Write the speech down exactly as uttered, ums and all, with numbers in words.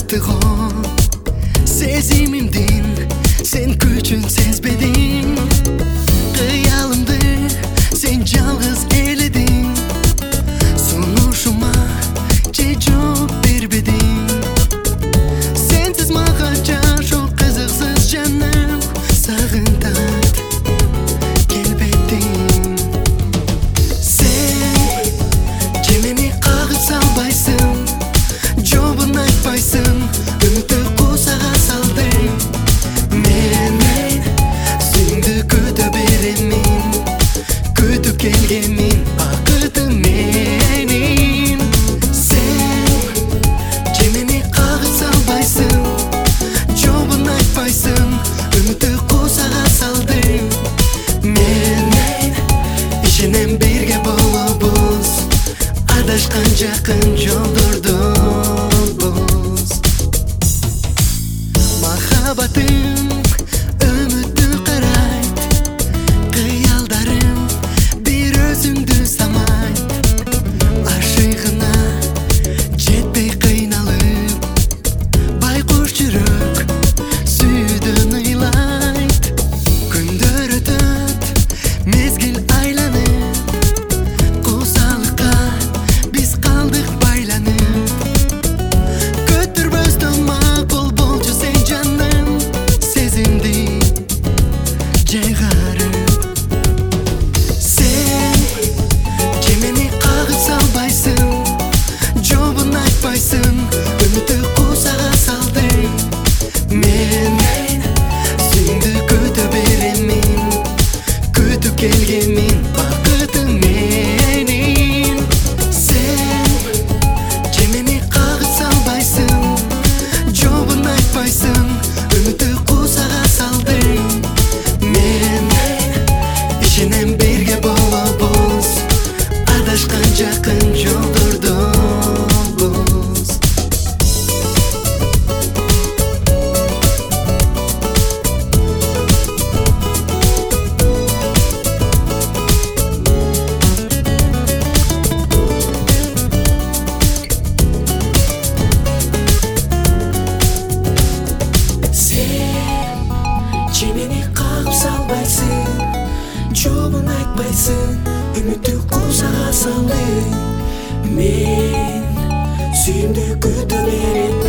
артыган сезимимдин сен күчүн сезбедиң. Кыялымды сен жалгыз эледиң. Сунушума же жооп бербедиң. Сенсиз мага жашоо кызыксыз жаным. Сагынтат келбетиң. Сен же мени кагып салбайсың, жообун айтпайсың. Үмүттү кусага салдың. Мен сүйүңдү күтө беремин, күтүп келгенмин бакытым менин. Сен же мени кагып салбайсың, жообун айтпайсың. Үмүттү кусага салдың. Мен ишенем бирге болобуз, адашкан жакын жолдордобуз. Махаббатым үмүттү карайт, кыялдарым бир өзүңдү самайт. Ашыгына жетпей кыйналып, байкуш жүрөк сүйүүдөн ыйлайт. Күндөр өтөт, мезгил айланып, кусалыкка биз калдык байланып. Көтөрбөстөн макул болчу сен жаным, сезимди жайгарып. Сен же мени кагып салбайсың, жообун айтпайсың. Үмүттү кусага салдың. Мен сүйүңдү күтө беремин, күтүп келгенмин бакытым менин. Сен же мени кагып салбайсың, жообун айтпайсың. Үмүттү кусага салдың. Мен ишенем бирге болобуз, адашкан жакын жолдордобуз. Же мени кагып салбайсың, жообун айтпайсың. Үмүттү кусага салдың. Мен сүйүңдү күтө берем,